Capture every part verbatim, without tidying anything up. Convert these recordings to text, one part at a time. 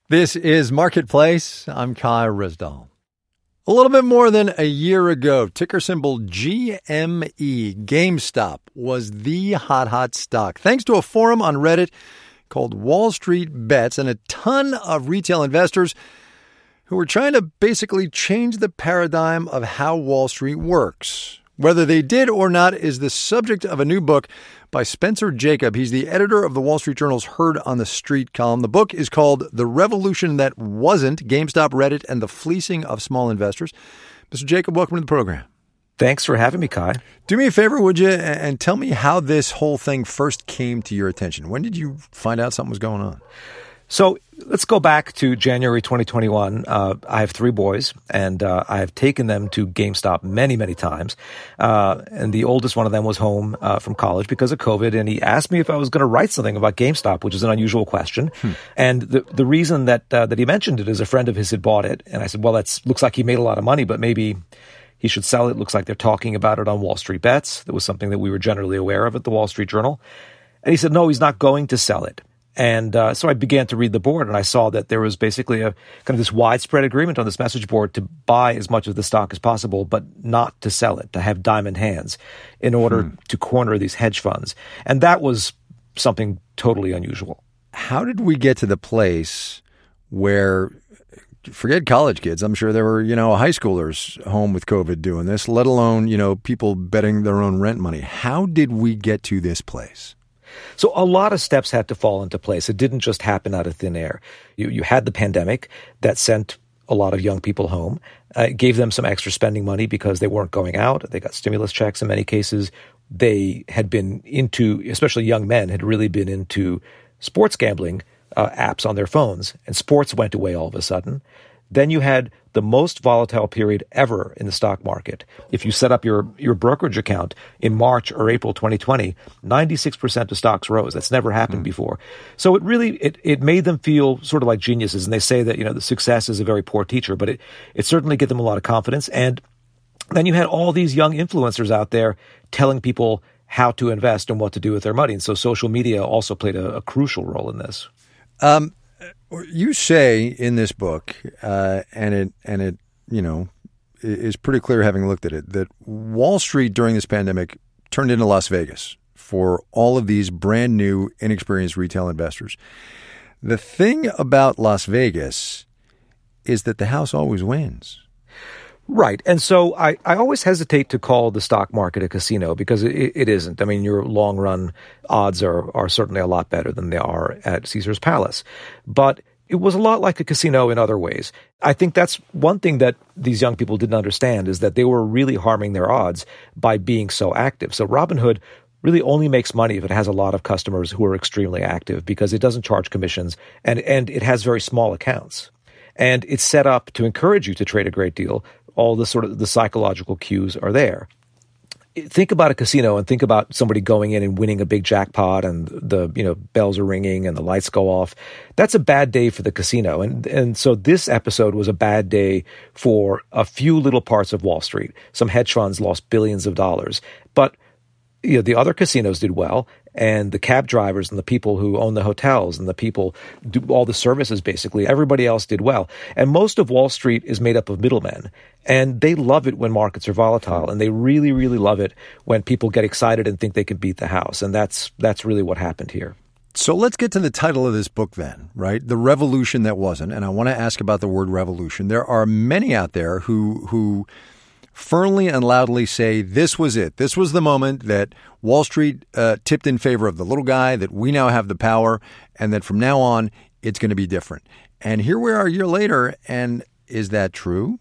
This is Marketplace. I'm Kai Ryssdal. A little bit more than a year ago, ticker symbol G M E, GameStop, was the hot, hot stock. Thanks to a forum on Reddit called Wall Street Bets and a ton of retail investors who were trying to basically change the paradigm of how Wall Street works. Whether they did or not is the subject of a new book by Spencer Jakab. He's the editor of the Wall Street Journal's Heard on the Street column. The book is called The Revolution That Wasn't, GameStop, Reddit, and the Fleecing of Small Investors. Mister Jakab, welcome to the program. Thanks for having me, Kai. Do me a favor, would you, and tell me how this whole thing first came to your attention. When did you find out something was going on? So let's go back to January twenty twenty-one. Uh, I have three boys, and uh, I have taken them to GameStop many, many times. Uh, and the oldest one of them was home uh, from college because of COVID, and he asked me if I was going to write something about GameStop, which is an unusual question. Hmm. And the the reason that uh, that he mentioned it is a friend of his had bought it, and I said, well, that looks like he made a lot of money, but maybe he should sell it. It looks like they're talking about it on Wall Street Bets. That was something that we were generally aware of at the Wall Street Journal. And he said, no, he's not going to sell it. And uh, so I began to read the board, and I saw that there was basically a kind of this widespread agreement on this message board to buy as much of the stock as possible, but not to sell it, to have diamond hands in order hmm. to corner these hedge funds. And that was something totally unusual. How did we get to the place where, forget college kids, I'm sure there were, you know, high schoolers home with COVID doing this, let alone, you know, people betting their own rent money. How did we get to this place? So a lot of steps had to fall into place. It didn't just happen out of thin air. You, you had the pandemic that sent a lot of young people home. Uh, it gave them some extra spending money because they weren't going out. They got stimulus checks in many cases. They had been into, especially young men, had really been into sports gambling uh, apps on their phones. And sports went away all of a sudden. Then you had the most volatile period ever in the stock market. If you set up your, your brokerage account in March or April twenty twenty, ninety-six percent of stocks rose. That's never happened mm. before. So it really, it, it made them feel sort of like geniuses. And they say that, you know, the success is a very poor teacher, but it, it certainly gave them a lot of confidence. And then you had all these young influencers out there telling people how to invest and what to do with their money. And so social media also played a, a crucial role in this. Um, You say in this book, uh, and it and it you know is pretty clear having looked at it, that Wall Street during this pandemic turned into Las Vegas for all of these brand new, inexperienced retail investors. The thing about Las Vegas is that the house always wins. Right. And so I, I always hesitate to call the stock market a casino because it, it isn't. I mean, your long run odds are, are certainly a lot better than they are at Caesar's Palace. But it was a lot like a casino in other ways. I think that's one thing that these young people didn't understand is that they were really harming their odds by being so active. So Robinhood really only makes money if it has a lot of customers who are extremely active because it doesn't charge commissions and, and it has very small accounts. And it's set up to encourage you to trade a great deal. All the sort of the psychological cues are there. Think about a casino and think about somebody going in and winning a big jackpot and the, you know, bells are ringing and the lights go off. That's a bad day for the casino. And, and so this episode was a bad day for a few little parts of Wall Street. Some hedge funds lost billions of dollars, but you know, the other casinos did well. And the cab drivers and the people who own the hotels and the people do all the services, basically, everybody else did well. And most of Wall Street is made up of middlemen. And they love it when markets are volatile. And they really, really love it when people get excited and think they can beat the house. And that's that's really what happened here. So let's get to the title of this book then, right? The Revolution That Wasn't. And I want to ask about the word revolution. There are many out there who who... firmly and loudly say this was it. This was the moment that Wall Street uh, tipped in favor of the little guy, that we now have the power, and that from now on, it's going to be different. And here we are a year later, and is that true?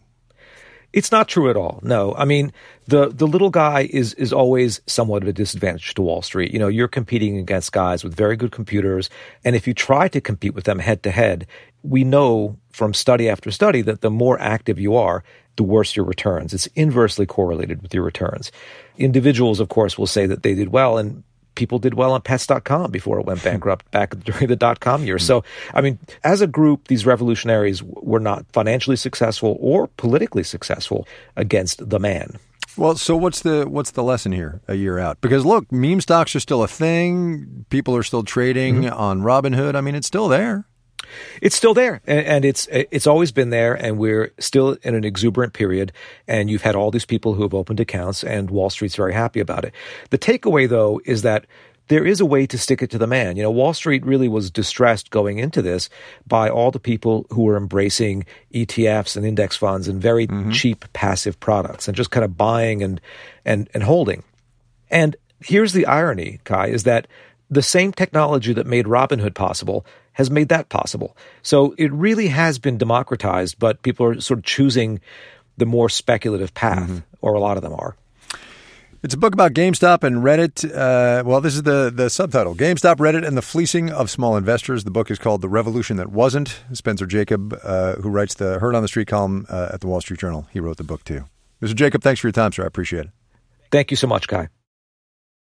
It's not true at all. No. I mean, the the little guy is is always somewhat of a disadvantage to Wall Street. You know, you're competing against guys with very good computers, and if you try to compete with them head to head, we know from study after study that the more active you are, the worse your returns. It's inversely correlated with your returns. Individuals, of course, will say that they did well, and people did well on pets dot com before it went bankrupt back during the dot-com years. So, I mean, as a group, these revolutionaries were not financially successful or politically successful against the man. Well, so what's the what's the lesson here a year out? Because, look, meme stocks are still a thing. People are still trading mm-hmm. on Robinhood. I mean, it's still there. It's still there, and, and it's it's always been there, and we're still in an exuberant period, and you've had all these people who have opened accounts, and Wall Street's very happy about it. The takeaway, though, is that there is a way to stick it to the man. You know, Wall Street really was distressed going into this by all the people who were embracing E T Fs and index funds and very mm-hmm. cheap passive products and just kind of buying and and and holding. And here's the irony, Kai, is that the same technology that made Robinhood possible has made that possible. So it really has been democratized, but people are sort of choosing the more speculative path, mm-hmm. or a lot of them are. It's a book about GameStop and Reddit. Uh, well, this is the, the subtitle, GameStop, Reddit, and the Fleecing of Small Investors. The book is called The Revolution That Wasn't. Spencer Jakab, uh, who writes the Heard on the Street column uh, at the Wall Street Journal, he wrote the book too. Mister Jakab, thanks for your time, sir. I appreciate it. Thank you so much, Kai.